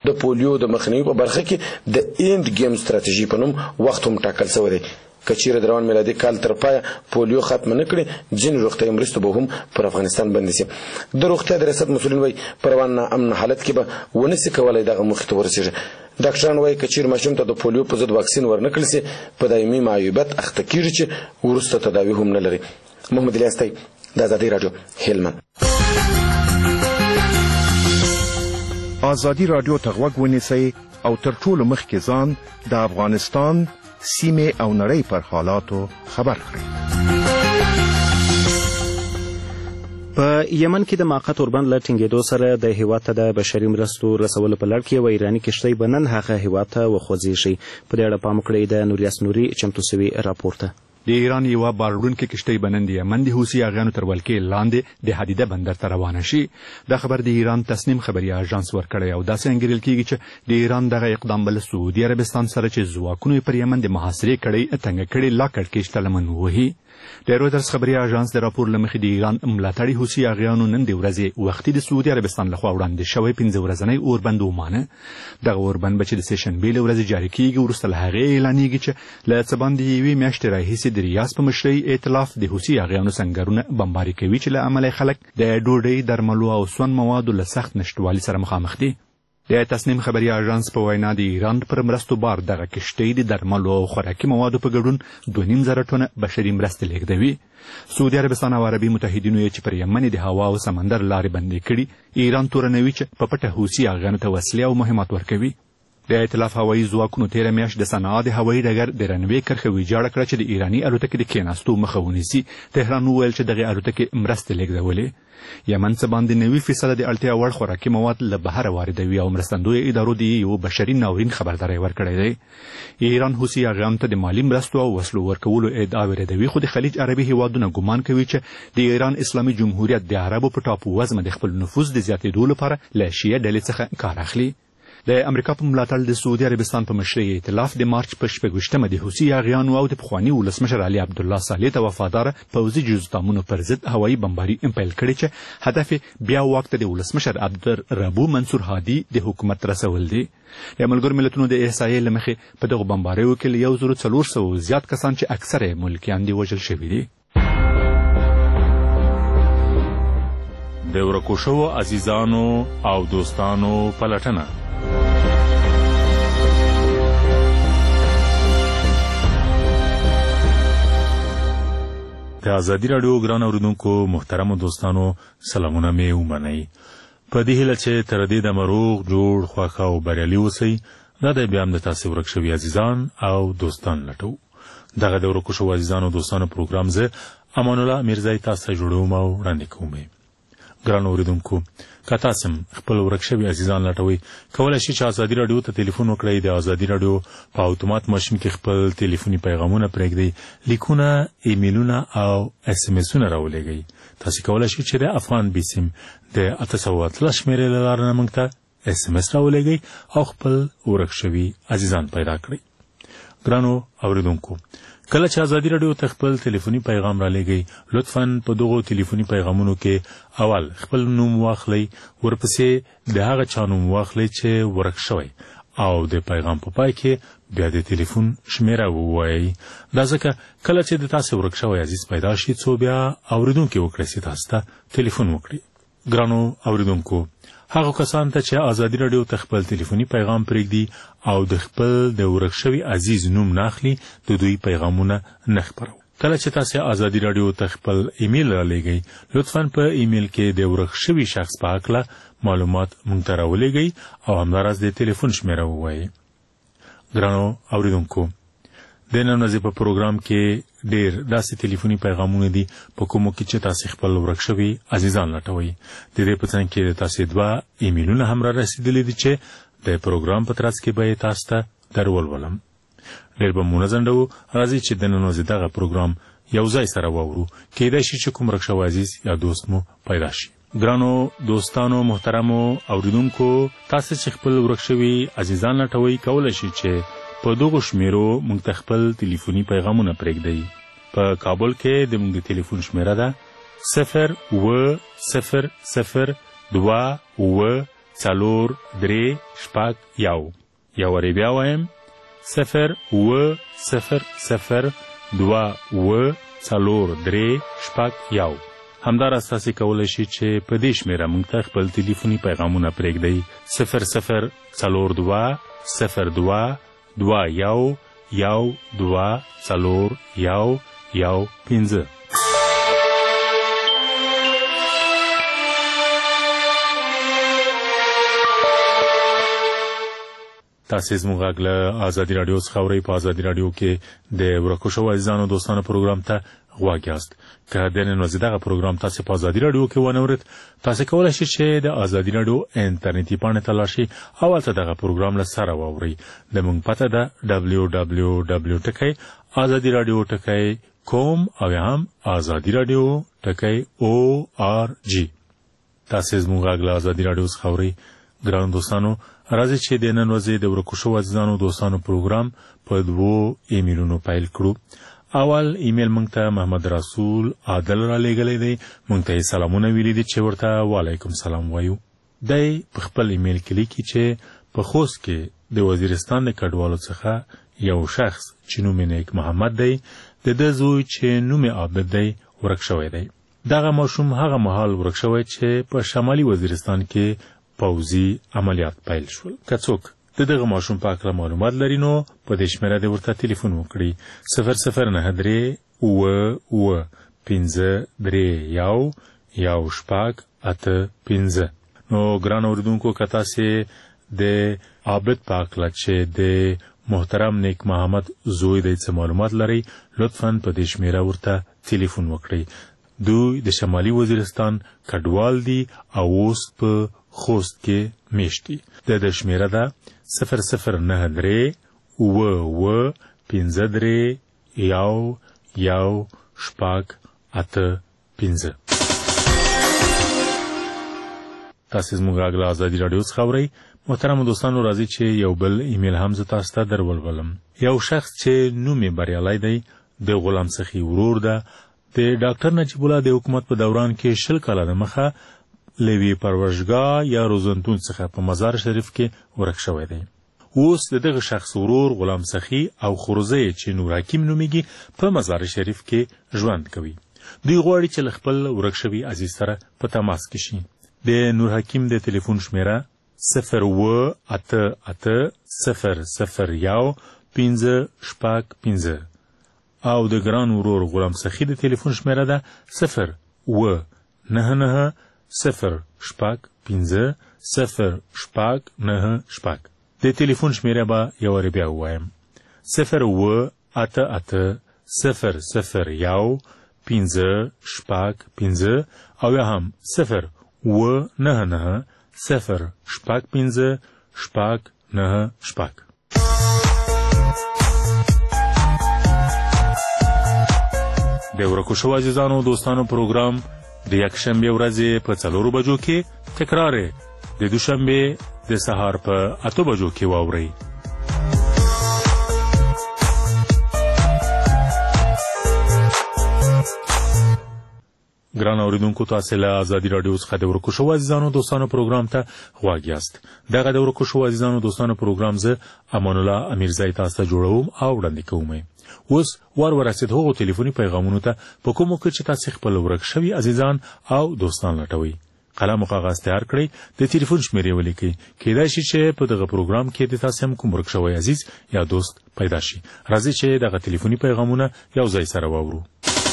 د پولیو د مخنیوي په برخه کې د اینډ گیم ستراتیژي په نوم وخت هم ټاکل شوی دی. کچیر د روان میلادي کال تر پایه پولیو ختم نه کړي ځینې روغتیايي مرستې به هم پر افغانستان باندې سي. د روغتیا د ریاست مسؤلین وایي په روان ناامن حالت کې به ونه سي کولی دغه موخې ته ورسېږي. ډاکټران وایي کچیر ماشوم ته د پولیو په ضد واکسین ورنکړل سي په دایمي معیوبیت اخته کېږي چې وروسته تداوي هم نه لري. محمد الیاس دی د ازادي راډیو هلمند. ازادي راډیو ته غوږ ونیسئ او تر ټولو مخکې ځان د افغانستان سیمې او نړۍ پر حالاتو خبر کړئ. په یمن کې د ماقت اوربند له ټینګېدو سره د هېواد ته د بشري مرستو رسولو په لړ کې یوه ایراني کښتۍ به نن هغه هېواد ته وخوځېږي. په دې اړه پام وکړئ د نوریاس نوري چمتو سوي راپور ته. د ایران یوه بارونکې کښتۍ به نن د یمن د حوثي اغیانو تر ولکې لاندې د حدیده بندر ته روانه شي. دا خبر د ایران تسنیم خبري اژانس ورکړی او داسې انګیرل کېږي چې د ایران دغه اقدام به له سعودي عربستان سره چې ځواکونو یې پر یمن د محاصرې کړۍ تنګه کړې لا کړکېچ ته لمن ووهي. د رویټرز خبري اژانس د راپور له مخې د ایران ملاتړي حوثي اغیانو نن د ورځې وختي د سعودي عربستان لخوا وړاندې شوی 15 ورځنی اوربند ومانه. دغه اوربند به چې د سهشنبې له ورځې جاري کېږي وروسته له هغې اعلانېږي چې له څه باندې یوې میاشتې راهیسې د ریاض په مشرۍ ائتلاف د حوثي اغیانو سنګرونه بمباري کوي چې له امله خلک د ډوډۍ درملو او سون موادو له سخت نشتوالي سره مخامخ دي. د تسنیم خبري اژانس په وینا د ایران پر مرستو بار دغه کښتۍ د درملو او خوراکي موادو په ګډون 2.5 ټنه بشري مرستې لیږدوي. سعودي عربستان او عربي متحدینو یې چې پر یمن د هوا او سمندر لارې بندې کړي ایران تورنوي چې په پټه حوثي اغیانو ته وسلې او مهمات ورکوي. د ائتلاف هوایي ځواکونو تېره میاشت د صنعا د هوایي ډګر د رنوې کرښه ویجاړه کړه چې د ایراني الوتکې د کېناستو مخه ونیسي. تهران وویل چې دغې الوتکې مرستې لیږدولې. یمن څه باندې 90% د اړتیا وړ خوراکي مواد له بهره واردوي او مرستندویه ادارو د یو بشري ناورین خبرداری ورکړی دی. ایران حوثي اغیانو ته د مالي مرستو او وسلو ورکولو ادعا ورېدوي خو د خلیج عربي هیوادونه ګمان کوي چې د ایران اسلامي جمهوریت د عربو په ټاپو وزمه د خپل نفوذ د زیاتېدو لپاره له شیعه ډلې څخه کار اخلي. د امریکا په ملاتړ د سعودي عربستان په مشرۍ ائتلاف د مارچ په 26مه د حوثي اغیانو او د پخواني ولسمشر علي عبدالله صالح ته وفاداره پوځي جزدامونو پر ضد هوایي بمباري پیل کړې چې هدف بیا واک ته د ولسمشر عبدالربو منصور هادي د حکومت رسول دي. د ملګرو ملتونو د احصایې له مخې په دغو بمباریو کې له 1400 زیات کسان چې اکثره ملکیان دي وژل شوي دي. د ورکو شوو عزیزانو او دوستانو پلټنه. د ازادي راډیو ګران اوریدونکو محترمو دوستانو سلامونه مې ومنئ. په دې هیله چې تر دې دمه روغ جوړ خوښ او بریالي اوسئ. دا دی بیا هم د تاسې ورک شوي عزیزان او دوستان لټو. دغه د ورکو شوو عزیزانو او دوستانو پروګرام زه امان الله میرزایی تاسو ته جوړوم او وړاندې کوم. ګران اوریدونکو که تاسو خپل ورک شوي عزیزان لټوئ کولی شئ چې ازادي راډیو ته ټلیفون وکړئ. د ازادي راډیو په اتومات ماشین کې خپل ټلیفوني پیغامونه پرېږدئ، لیکونه، ایمیلونه او اس ام اسونه راولېږئ. تاسو کولی شئ چې د افغان بي سیم د 813 شمېرې له لارې نه موږ ته اس ام اس راولېږئ او خپل ورک شوي عزیزان پیدا کړئ. ګرانو اوریدونکو کله چې ازادي راډیو ته خپل ټلیفوني پیغام را لېږئ لطفاً په دغو ټلیفوني پیغامونو کې اول خپل نوم واخلئ، ورپسې د هغه چا نوم واخلئ چې ورک شوی او د پیغام په پای کې بیا د ټلیفون شمیره ووایئ. دا ځکه کله چې د تاسې ورک شوی عزیز پیدا شي څو بیا اوریدونکي وکړئ چې تاسو ته ټلیفون وکړي. ګرانو اوریدونکو هغه کسان ته چې ازادي راډیو ته خپل ټلیفوني پیغام پرېږدي او د خپل د ورک شوي عزیز نوم ناخلي د دوی پیغامونه نه خپروو. کله چې تاسو ازادي راډیو ته خپل ایمیل را لېږئ لطفاً په ایمیل کې د ورک شوي شخص په هکله معلومات موږ ته راولېږئ او همداراز د ټلیفون شمیره ووایئ. ګرانو اوریدونکو د نن ورځې په پروګرام کې ډېر داسې ټلیفوني پیغامونه دي په کومو کې چې تاسو خپل ورک شوي عزیزان لټوئ. د دې په څنګ کې تاسو 2 ایمیلونه هم را رسېدلي دي چې د پروګرام په ترڅ کې به یې تاسو ته در ولولم. ډېر به مو نه ځنډوو. راځئ چې د نن ورځې دغه پروګرام یو ځای سره واورو. کیدای شي چې کوم ورک شوی عزیز یا دوست مو پیدا شي. ګرانو دوستانو محترمو اوریدونکو تاسو چې خپل ورک شوي عزیزان لټوئ کولی شئ چې په دغو شمیرو موږ ته خپل ټلیفوني پیغامونه پرېږدئ. په کابل کې د موږ د ټلیفون شمیره ده 02002 4 3 شپږ 1 یو وری بیا وایم 0 و 0 0 2 و 4 3 شپږ 1 همداراز تاسو کولی شئ چې په دې شمیره موږ ته خپل ټلیفوني پیغامونه پرېږدئ 00 42 02 21 1 2 4 1 1 5 تاسو زموږ غږ له ازادي رادیو څخه اورئ. په ازادي رادیو کې د ورکو شوو عزیزانو دوستانو پروګرام ته غوږ یاست. که د نن ورځې دغه پروګرام تاسو په ازادي رادیو کې ونه اورئ، تاسو کولی شئ چې د ازادي رادیو انټرنیټي پاڼې ته لاړ شئ او هلته دغه پروګرام له سره واورئ. زموږ پته ده www.azadiradio.com او هم azadiradio.org. تاسو زموږ غږ له ازادي رادیو څخه اورئ. ګران دوستانو، راځي چې د نن ورځې د ورکو شوو عزیزانو دوستانو پروګرام په 2 ایمیلونو پیل کړو. اول ایمیل مونږ ته محمد رسول عادل را لېږلی دی. مونږ ته یې سلامونه ویلي دي چې ورته وعلیکم سلام وایو. دی په خپل ایمیل کې لیکي چې په خوست کې د وزیرستان د کډوالو څخه یو شخص چې نوم یې نیک محمد دی، د ده زوی چې نوم یې عابد دی ورک شوی دی. دغه ماشوم هغه مهال ورک شوی چې په شمالي وزیرستان کې پوځي عملیات پیل شول. که څوک د دغه ماشوم په اړه معلومات لري نو په دې شمیره د ورته ټلیفون وکړي 0093 و 5 3 1 1 شپږ 8 5. نو ګران اوریدونکو، که تاسو د عابد په اړه چې د محترم نیک محمد زوی د څه معلومات لري، لطفاً په دې شمیره ورته ټلیفون وکړئ. دوی د شمالي وزیرستان کډوال دي او اوس په خوست کې میشتي. د شمیره ده 0093 و 5 3 1 1 شپږ 8 5. تاسو زموږ غږ له ازادي رادیو څخه اورئ. محترم دوستانو، راځي چې یو بل ایمیل هم زه تاسو ته درولولم. یو شخص چې نوم یې بریالی دی د غلام سخي ورور ده. د ډاکټر نجیب الله د حکومت په دوران کې 20 کاله دمخه لوی پرورشګاه یا روزنتون څخه په مزار شریف کې ورک شوی دی. اوس دغه شخص ورور غلام سخي او خروزی چې نور حکیم نومیږي په مزار شریف کې ژوند کوي. دوی غواړي چې خپل ورک شوی عزیز سره په تماس کې شي. د نور حکیم د ټلیفون شمیره 088 001 5 شپږ 5 او د ګران ورور غلام سخي د ټلیفون شمیره ده 099 0 شپږ 5 0 شپږ 9 شپږ. د ټلیفون شمیره به یو وری بیا وایم 088 001 5 شپږ 5 او یا هم 099 0 شپږ 5 شپږ 9 شپږ. د ورکو شوو عزیزانو دوستانو پروګرام د یکشنبه ورځې په 4 بجو کې تکرار د دوشنبه د سهار په 8 بجو کې واورئ. ګران اوریدونکو، تاسو له ازادي رادیو څخه د ورکو شوو عزیزانو دوستانو پروګرام ته غوږ یاست. دغه د ورکو شوو عزیزانو دوستانو پروګرام زه امان الله امیرزای تاسو ته جوړوم او وړاندې کوم. اوس ورسید هغو ټلیفوني پیغامونو ته په کومو کې چې تاسو خپل ورک شوي عزیزان او دوستان لټوي. قلم او کاغذ تیار کړئ، د ټلیفون شمیرې ولیکئ. کېدای شي چې په دغه پروګرام کې د تاسو هم کوم ورک شوی عزیز یا دوست پیدا شي. راځئ چې دغه ټلیفوني پیغامونه یو ځای سره واورو.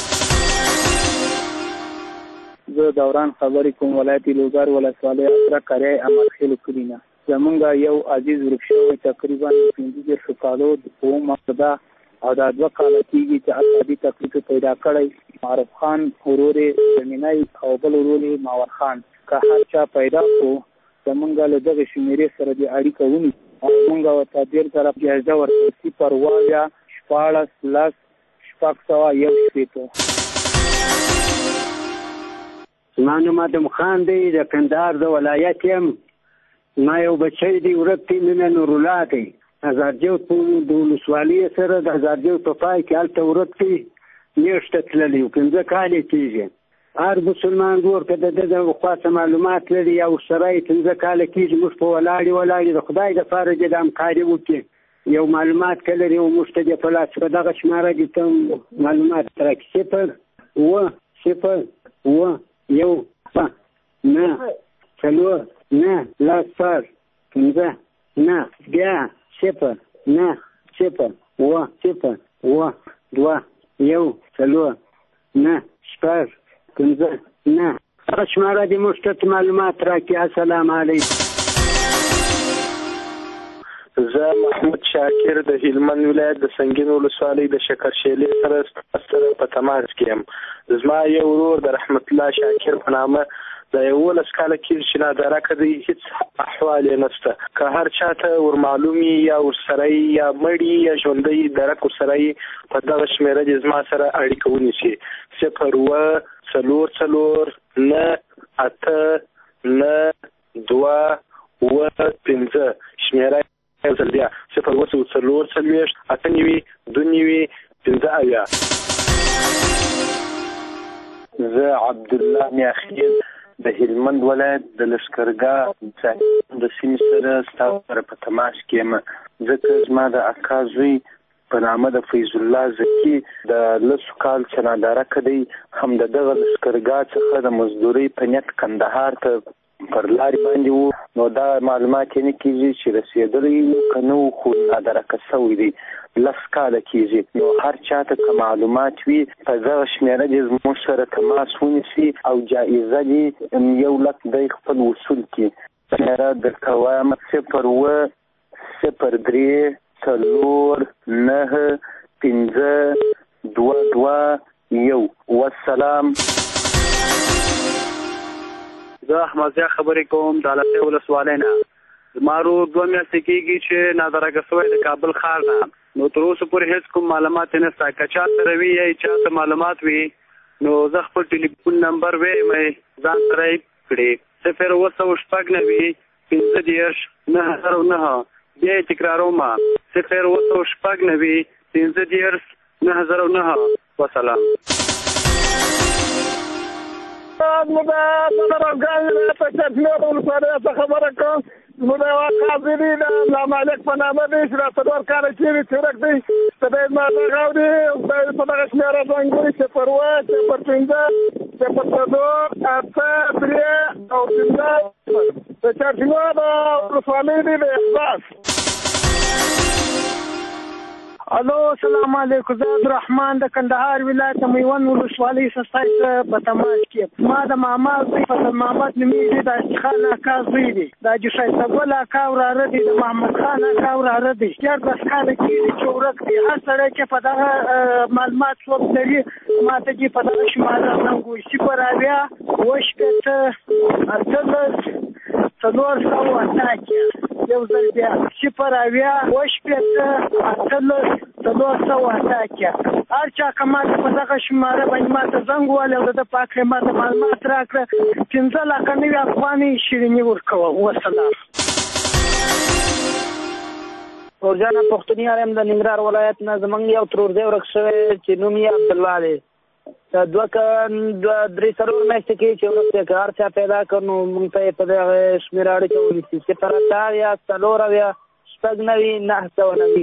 زه دوران خبرې کوم، ولایت لوګر ولسوالۍ اسره کری امرخیل کلینا. زمونږ یو عزیز ورک شوی تقریبا 15 کالو د مقصده او دا 2 کاله کېږي چې عصبي تکلیف پیدا کړی. معرف خان ورور زمینی او بل ورور ماور خان که هر چا پیدا کړو زمونږ له دغه شمیرې سره د اړیکه ونیسي او مونږ ورته ډېر طرف اجازه ورکړو 0 14 زما نوم ادم خان دی، د کندهار د ولایت یم. ما یو بچی دی ورک دی، مینه نور الله دی. هزارجو د ولسوالۍ سره د هزارجو په پای کې هلته ورک دی. میاشته تللی و، 15 کال یې کېږي. هر مسلمان ورور که د ده خواته معلومات لري یا ورسره یې 15 کاله کېږي موږ په ولاړې د خدای دپاره دې د همکاري وکړي یو معلومات که لري او موږ ته دې په لاس په دغه شماره دې ته معلومات راکړي 0 هغه شماره دې موږ ته معلومات راکړي. السلام علیکم. زه محمود شاکر د هلمند ولایت د سنګین ولسوالۍ د شکرشیلې سره په تماس کې یم. زما یو ورور د رحمت الله شاکر په نامه د 11 کاله کېږي چې ناداره کوي، هیڅ احوال یې نشته. که هر چاته ورمعلومي یا ورسره یا مړي یا ژوندی درک ورسره په دغه شمېره دې زما سره اړیکه ونیسي. 0 شمېره یو ځل بیا 0 زه عبدالله میاخیل د هلمند ولایت د لښکرګاه د سیمې سره ستاسو سره په تماس کې یم، ځکه زما د اکا زوی په نامه د فیض الله زکي د 10 کال چې ناداره کړی هم د دغه لښکرګاه څخه د مزدورۍ په نیت کندهار ته پر لارې باندې وو. نو دا معلومات یې نه کېږي چې رسېدلی وو که نه وو، خو نادرکه شوی دی 10 کاله کېږي. نو هر چاته که معلومات وي په دغه شمېره دې زموږ سره تماس ونیسي او جایزه دې 1 لک دی خپل وصول کړي. شمېره درته وایم 0 والسلام. زه احمد ضیا خبرې کوم د علتې ولسوالۍ نه. زما ورور 2 میاشتې کېږي چې ناداره شوی د کابل ښار نه. نو تر اوسه پورې هېڅ کوم معلومات یې نشته. که چا سره وي یا چا ته معلومات وي نو زه خپل ټلیفون نمبر ویم ځان سره یې کړي 0 990 909. بیا یې تکراروم 0 990 909. وسلام. خبره کوم نو د قاضي د مالک په نامه دی چې راته 2 کاله کېږي چیرک دی چې دی زما دغه اوري په دغه شمېره زنګ وړي 0 د چارچینو د ولسوالۍ دی د احساس. الو السلام علیکم. زه عبدالرحمن د کندهار ولایت د میوند ولسوالۍ څخه په تماس کې. ما د ماما زوی فضل محمد نومیږي، د اشتخان اکا زوی دی، د حاجي شایسته ګل اکا وراره دی، د محمد خان اکا وراره دی. 14 کاله کېږي چې ورک دی. هر سړی چې په دغه معلومات څوک لري ما ته دې په دغه شماره زنګ ووایي 0 یو ځل بیا 0 هر چا که ما ته په دغه شماره باندې ما ته زنګ ووهلی او د ده په هکله ما ته معلومات راکړه 15 لکه نوي افغانۍ شیریني ورکوه. وسلام. اورجانا پښتونیار یم د ننګرهار ولایت نه. زموږ یو ترور دی ورک شوی چې نوم یې عبدالله دی. 2-3 میاشتې کې چې ورک دی، که هر چا پیدا کړ نو موږ ته یې په دغه شمېره اړیکه ونیسي 0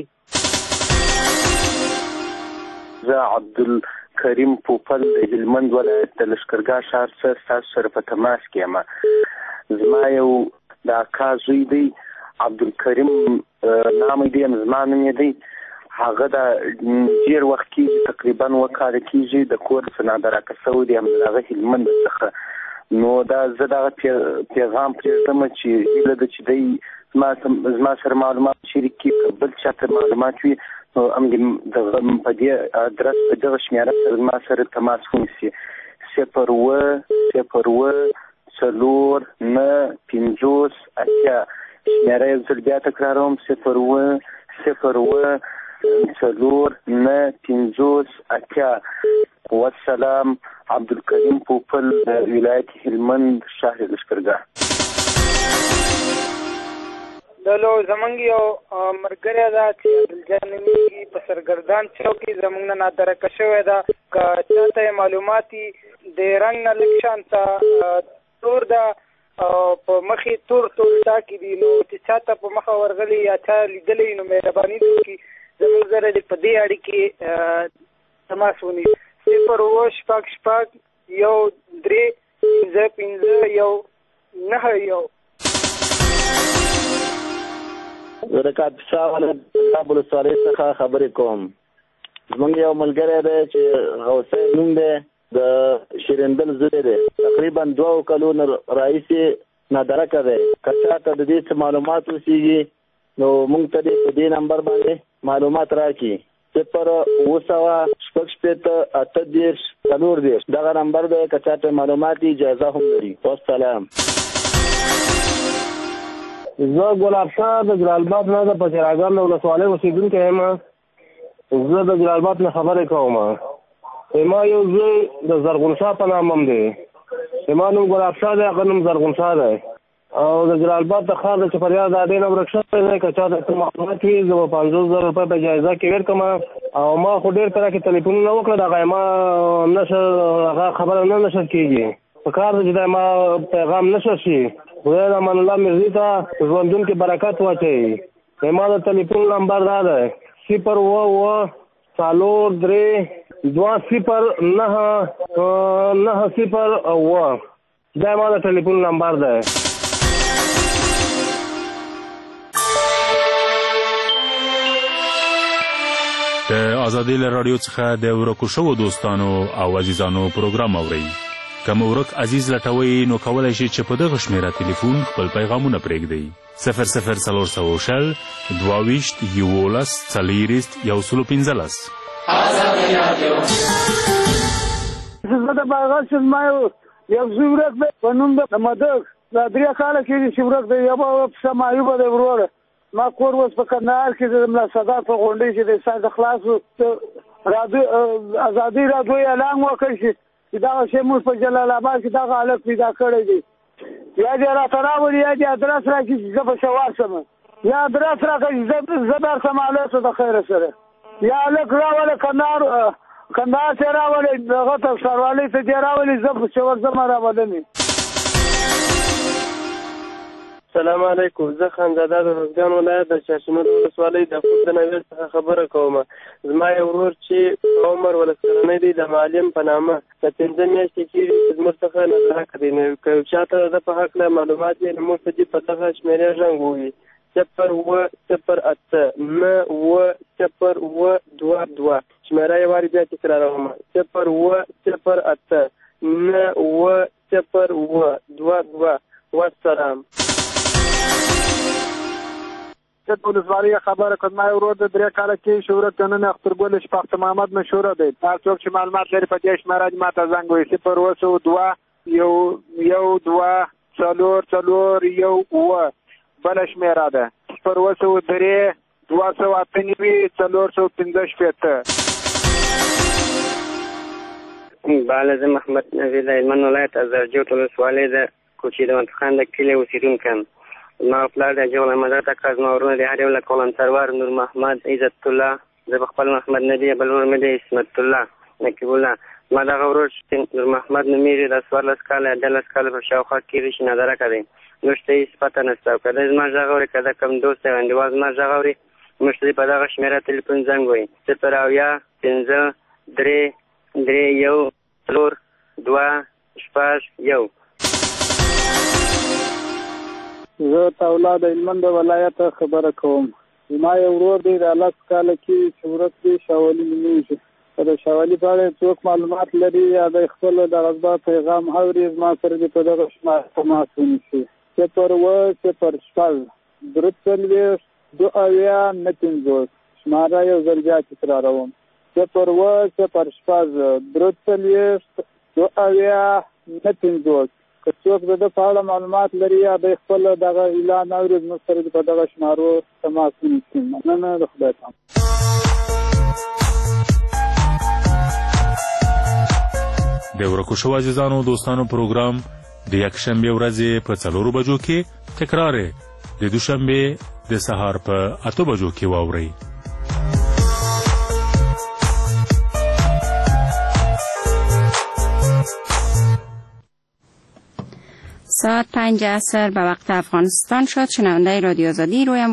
زه عبدالکریم پوپل د هلمند ولایت د لښکرګاه ښار څخه ستاسو سره په تماس کې یم. زما یو د اکا زوی دی عبدالکریم نامه دی، زما نوم یې دی. هغه د ډېر وخت کېږي تقریبا 2 کاله کېږي د کور څخه ناداره شوی دی، همدغه هلمند څخه. نو دا زه دغه پیغام پرېږدم چې هیله ده چې دی زما سره معلومات شریک کړي. که بل چاته معلومات وي نو هم دغه په دې ادرس په دغه شمېره سره زما سره تماس ونیسي 0 4 9 50 شمېره یو ځل بیا تکراروم 0 4 9 50. والسلام. عبدالکریم پوپل ولایت هلمند شهر لښکرګاه. دلو زمونږ یو ملګری ده چې عبدالجان نومیږي په سرګردان چوک کې زمونږ نه نادرکه شوې ده که چاته یې معلومات د رنګ نه لږ شانته تور ده او په مخې تور ټاکي دي نو چې چاته په مخه ورغلی یا چا لیدلی نو مهرباني دې وکړي زموږ سره دې په دې اړیکې تماس ونیسي 0 زه د کاپیسا ولایت ولسوالۍ څخه خبرې کوم. زموږ یو ملګری دی چې غوثی نوم دی د شیرندل زوی دی. تقریبا 2 کلونو راهیسې نادرکه دی. که چاته د دې څه معلومات اوسېږي نو موږ ته دې په دې نمبر باندې معلومات راکړي 0 دغه نمبر دی. که چاته معلومات اجازه هم لري. والسلام. زه ګلاب شاه د جلالباد نه د پچراګان د ولسوالۍ اوسېدونکی یم. زه د جلالباد نه خبرې کوم. ما یو زوی د زرغون شاه په نام هم دی. ما نوم ګلاب شاه دی، هغه نوم زرغون شاه دی. او د جلالباد د ښار د چپریاد د اډې نه ورک شوی دی. که چاته څه معلومات وي زه به 50,000 روپۍ په جایزه کې ورکړم. او ما خو ډېر طرح کې تلیفونونه وکړل، هغه ما هغه خبره نه نشر کېږي. په کار ده چې دا ما پیغام نشر شي. خدای د امان الله مرزي ته ژوندون کې برکت واچوي. ما د تلیفون نمبر دا دی 0 دا ما د تلیفون نمبر دی. د ازادي رادیو څخه د ورکو شوو دوستانو او عزیزانو پروګرام اورئ. کوم ورک عزیز لټوي نو کولای شي چې په دغه شمیره ټلیفون خپل پیغامونه پرېږدئ 00400 22 11 115. ازادي رادیو زه د باغ سلمایو یو زورک په نوم د مدغ د 3 کال کې چې ورک دی یو په سمایو باندې وروره ما کور وس په کندهار کې د ملا صدا په غونډې چې د ساز خلاص رادیو ازادي رادیو اعلان وکړ چې دا شی موږ په جلال آباد کې دا حالت پیدا کړی دی. یا دې راته راوړي یا دې ادرس راکړي چې زه به سوار شم، یا ادرس راکړي زه درته معلومات د خیره سره، یا هلک راولې کندهار ته راولې دغه ته ښاروالۍ ته دې راولې زه به چې ورځم راولم. السلام علیکم. زه خانزاده د روزګان ولایت د شاشمر ولسوالۍ د خود د نویر څخه خبره کوم. زما یو ورور چې عمر ولسکرنی دی د معلم په نامه د 15 میاشتې کېږي چې زموږ څخه نظرکه دی. که یو چاته د په هکله معلومات وي نو موږ ته دې په دغه شمېرې غږ ووایي 0 شمېره یې وارې بیا تکراروم 0 والسلام. د ولسوالۍ خبره کوم. ما ورور د 3 کال کې شهرت کنه اخترګل شپخت محمد مشهور دی. تاسو څوک چې معلومات لري په دې شمېره ما ته زنګ وایي 0 بل شمېره ده 0 215 بالا زه محمد نبی د هلمند ولایت ازرجوت ولسوالۍ د کوچي د منطخان د کلي اوسېدونکی یم. زما پلار د جغل احمد اکا، زما ورونه د هر یو له قلم سرور نور محمد عزت الله، زه په خپل محمد ندی، بل ورور مې دی اسمت الله نقیب الله. زما دغه ورور نور محمد نومیږي د 14 کاله 18 کاله په شاوخوا کې چې نادرکه دی. موږ ته هېڅ پته نشته. او که دی زما غږ اوري که دا کوم دوست یا انډیوال زما غږ اوري موږ ته په دغه شمېره تلیفون زنګ وایي 0 زه تولاد هلمند ولایت خبره کوم. زما یو ورور دی د 10 کاله کې شهرت دی شاولي نومیږي. د شاولي په اړه څوک معلومات لري یا د خپل د غږ پیغام اوري زما سره دې په دغه شمېره تماس ونیسي 0 شماره یو ځل بیا تکراروم 0 که څوک د په اړه معلومات لري یا د خپل دغه اعلان اوري زموږ سره په دغه شمارو تماس ونیسي. مننه د خدای پام. د ورکو شو عزیزانو دوستانو پروګرام د یکشنبې ورځې په 4 بجو کې تکرار د دوشنبه د سهار په 8 بجو کې واورئ. ساعت 5 عصر به وقت افغانستان شد. شنونده رادیو آزادی روی